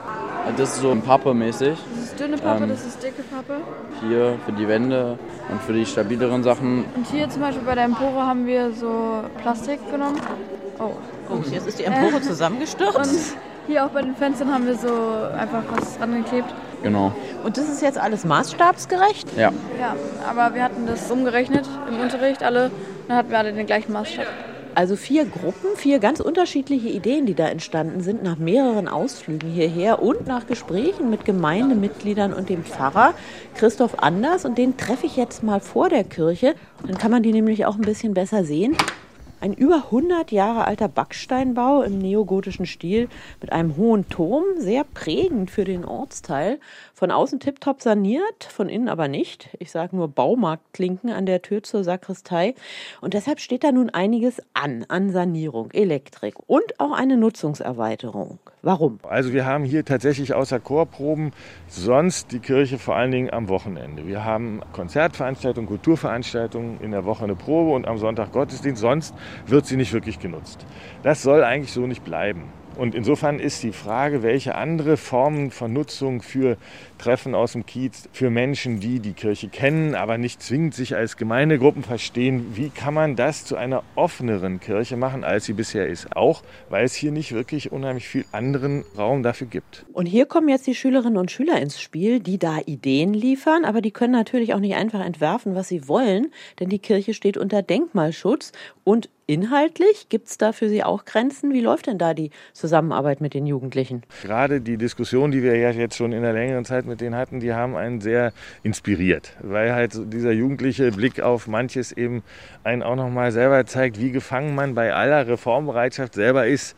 Das ist so ein Pappe-mäßig. Das ist dünne Pappe, das ist dicke Pappe. Hier für die Wände und für die stabileren Sachen. Und hier zum Beispiel bei der Empore haben wir so Plastik genommen. Oh, jetzt ist die Empore zusammengestürzt. Und hier auch bei den Fenstern haben wir so einfach was dran geklebt. Genau. Und das ist jetzt alles maßstabsgerecht? Ja. Ja, aber wir hatten das umgerechnet im Unterricht alle. Dann hatten wir alle den gleichen Maßstab. Also 4 Gruppen, 4 ganz unterschiedliche Ideen, die da entstanden sind, nach mehreren Ausflügen hierher und nach Gesprächen mit Gemeindemitgliedern und dem Pfarrer Christoph Anders. Und den treffe ich jetzt mal vor der Kirche. Dann kann man die nämlich auch ein bisschen besser sehen. Ein über 100 Jahre alter Backsteinbau im neogotischen Stil mit einem hohen Turm, sehr prägend für den Ortsteil. Von außen tipptopp saniert, von innen aber nicht. Ich sage nur Baumarktklinken an der Tür zur Sakristei. Und deshalb steht da nun einiges an Sanierung, Elektrik und auch eine Nutzungserweiterung. Warum? Also wir haben hier tatsächlich außer Chorproben sonst die Kirche vor allen Dingen am Wochenende. Wir haben Konzertveranstaltungen, Kulturveranstaltungen, in der Woche eine Probe und am Sonntag Gottesdienst. Sonst wird sie nicht wirklich genutzt. Das soll eigentlich so nicht bleiben. Und insofern ist die Frage, welche andere Formen von Nutzung für Treffen aus dem Kiez, für Menschen, die die Kirche kennen, aber nicht zwingend sich als Gemeindegruppen verstehen, wie kann man das zu einer offeneren Kirche machen, als sie bisher ist? Auch, weil es hier nicht wirklich unheimlich viel anderen Raum dafür gibt. Und hier kommen jetzt die Schülerinnen und Schüler ins Spiel, die da Ideen liefern, aber die können natürlich auch nicht einfach entwerfen, was sie wollen, denn die Kirche steht unter Denkmalschutz und inhaltlich gibt es da für Sie auch Grenzen? Wie läuft denn da die Zusammenarbeit mit den Jugendlichen? Gerade die Diskussion, die wir ja jetzt schon in einer längeren Zeit mit denen hatten, die haben einen sehr inspiriert, weil halt dieser jugendliche Blick auf manches eben einen auch noch mal selber zeigt, wie gefangen man bei aller Reformbereitschaft selber ist.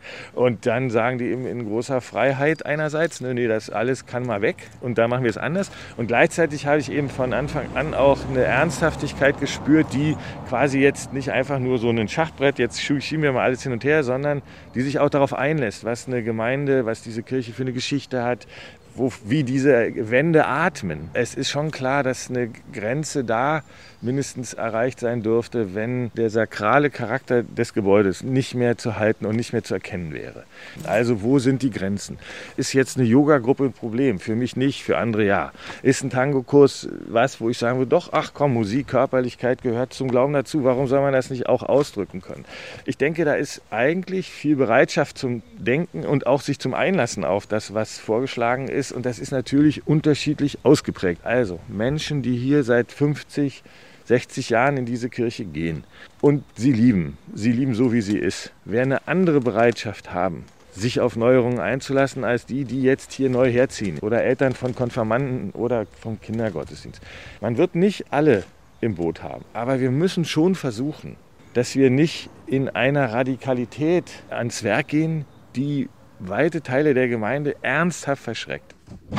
Und dann sagen die eben in großer Freiheit einerseits, nee, das alles kann mal weg und da machen wir es anders. Und gleichzeitig habe ich eben von Anfang an auch eine Ernsthaftigkeit gespürt, die quasi jetzt nicht einfach nur so ein Schachbrett, jetzt schieben wir mal alles hin und her, sondern die sich auch darauf einlässt, was eine Gemeinde, was diese Kirche für eine Geschichte hat, wie diese Wände atmen. Es ist schon klar, dass eine Grenze da mindestens erreicht sein dürfte, wenn der sakrale Charakter des Gebäudes nicht mehr zu halten und nicht mehr zu erkennen wäre. Also wo sind die Grenzen? Ist jetzt eine Yoga-Gruppe ein Problem? Für mich nicht, für andere ja. Ist ein Tango-Kurs was, wo ich sagen würde, doch, ach komm, Musik, Körperlichkeit gehört zum Glauben dazu. Warum soll man das nicht auch ausdrücken können? Ich denke, da ist eigentlich viel Bereitschaft zum Denken und auch sich zum Einlassen auf das, was vorgeschlagen ist. Und das ist natürlich unterschiedlich ausgeprägt. Also Menschen, die hier seit 50, 60 Jahren in diese Kirche gehen und sie lieben so, wie sie ist. Wer eine andere Bereitschaft haben, sich auf Neuerungen einzulassen, als die jetzt hier neu herziehen oder Eltern von Konfirmanden oder vom Kindergottesdienst. Man wird nicht alle im Boot haben, aber wir müssen schon versuchen, dass wir nicht in einer Radikalität ans Werk gehen, die weite Teile der Gemeinde ernsthaft verschreckt.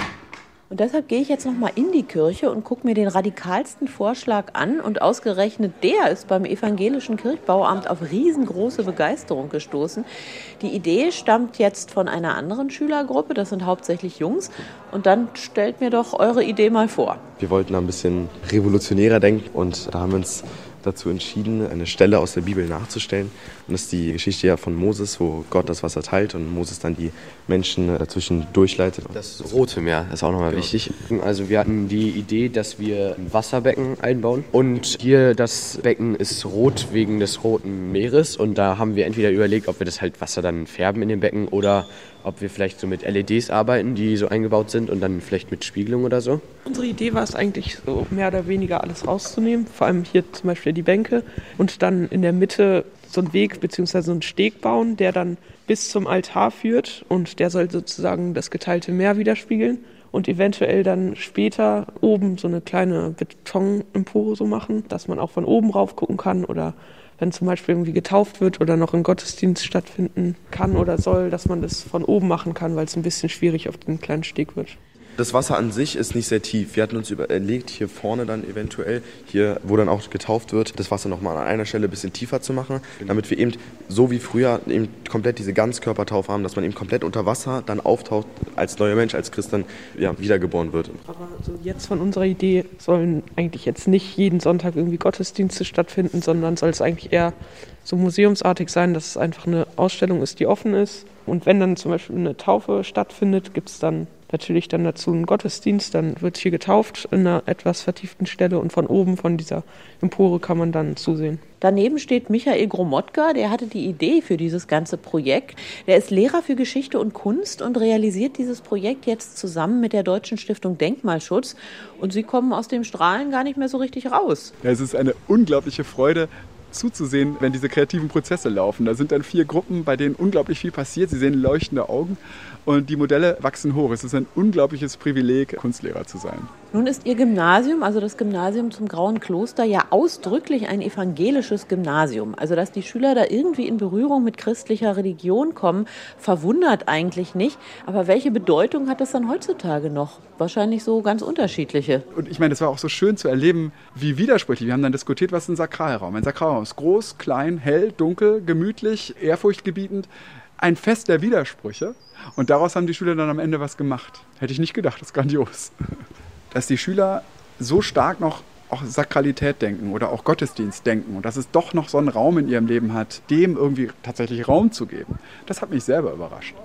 Und deshalb gehe ich jetzt noch mal in die Kirche und gucke mir den radikalsten Vorschlag an. Und ausgerechnet der ist beim Evangelischen Kirchbauamt auf riesengroße Begeisterung gestoßen. Die Idee stammt jetzt von einer anderen Schülergruppe, das sind hauptsächlich Jungs. Und dann stellt mir doch eure Idee mal vor. Wir wollten ein bisschen revolutionärer denken und da haben wir uns dazu entschieden, eine Stelle aus der Bibel nachzustellen. Und das ist die Geschichte ja von Moses, wo Gott das Wasser teilt und Moses dann die Menschen dazwischen durchleitet. Das Rote Meer ist auch nochmal wichtig. Also wir hatten die Idee, dass wir ein Wasserbecken einbauen. Und hier das Becken ist rot wegen des Roten Meeres. Und da haben wir entweder überlegt, ob wir das halt Wasser dann färben in dem Becken oder ob wir vielleicht so mit LEDs arbeiten, die so eingebaut sind und dann vielleicht mit Spiegelung oder so. Unsere Idee war es eigentlich so mehr oder weniger alles rauszunehmen, vor allem hier zum Beispiel die Bänke und dann in der Mitte so einen Weg bzw. so einen Steg bauen, der dann bis zum Altar führt und der soll sozusagen das geteilte Meer widerspiegeln und eventuell dann später oben so eine kleine Betonempore so machen, dass man auch von oben rauf gucken kann oder wenn zum Beispiel irgendwie getauft wird oder noch ein Gottesdienst stattfinden kann oder soll, dass man das von oben machen kann, weil es ein bisschen schwierig auf den kleinen Steg wird. Das Wasser an sich ist nicht sehr tief. Wir hatten uns überlegt, hier vorne dann eventuell, hier wo dann auch getauft wird, das Wasser nochmal an einer Stelle ein bisschen tiefer zu machen, damit wir eben so wie früher eben komplett diese Ganzkörpertaufe haben, dass man eben komplett unter Wasser dann auftaucht, als neuer Mensch, als Christ dann wiedergeboren wird. Aber also jetzt von unserer Idee sollen eigentlich jetzt nicht jeden Sonntag irgendwie Gottesdienste stattfinden, sondern soll es eigentlich eher so museumsartig sein, dass es einfach eine Ausstellung ist, die offen ist. Und wenn dann zum Beispiel eine Taufe stattfindet, gibt es dann natürlich dann dazu einen Gottesdienst, dann wird hier getauft in einer etwas vertieften Stelle und von oben, von dieser Empore kann man dann zusehen. Daneben steht Michael Gromotka, der hatte die Idee für dieses ganze Projekt. Der ist Lehrer für Geschichte und Kunst und realisiert dieses Projekt jetzt zusammen mit der Deutschen Stiftung Denkmalschutz. Und sie kommen aus dem Strahlen gar nicht mehr so richtig raus. Ja, es ist eine unglaubliche Freude zuzusehen, wenn diese kreativen Prozesse laufen. Da sind dann 4 Gruppen, bei denen unglaublich viel passiert. Sie sehen leuchtende Augen und die Modelle wachsen hoch. Es ist ein unglaubliches Privileg, Kunstlehrer zu sein. Nun ist Ihr Gymnasium, also das Gymnasium zum Grauen Kloster, ja ausdrücklich ein evangelisches Gymnasium. Also dass die Schüler da irgendwie in Berührung mit christlicher Religion kommen, verwundert eigentlich nicht. Aber welche Bedeutung hat das dann heutzutage noch? Wahrscheinlich so ganz unterschiedliche. Und ich meine, es war auch so schön zu erleben, wie widersprüchlich. Wir haben dann diskutiert, was ist ein Sakralraum? Ein Sakralraum ist groß, klein, hell, dunkel, gemütlich, ehrfurchtgebietend. Ein Fest der Widersprüche. Und daraus haben die Schüler dann am Ende was gemacht. Hätte ich nicht gedacht, das ist grandios. Dass die Schüler so stark noch auch Sakralität denken oder auch Gottesdienst denken und dass es doch noch so einen Raum in ihrem Leben hat, dem irgendwie tatsächlich Raum zu geben, das hat mich selber überrascht.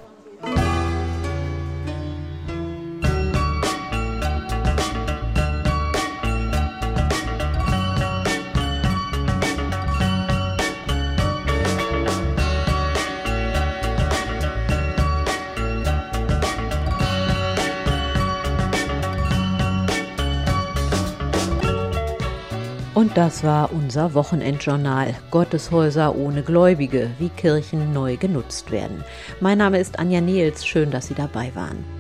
Und das war unser Wochenendjournal. Gotteshäuser ohne Gläubige, wie Kirchen neu genutzt werden. Mein Name ist Anja Nehls. Schön, dass Sie dabei waren.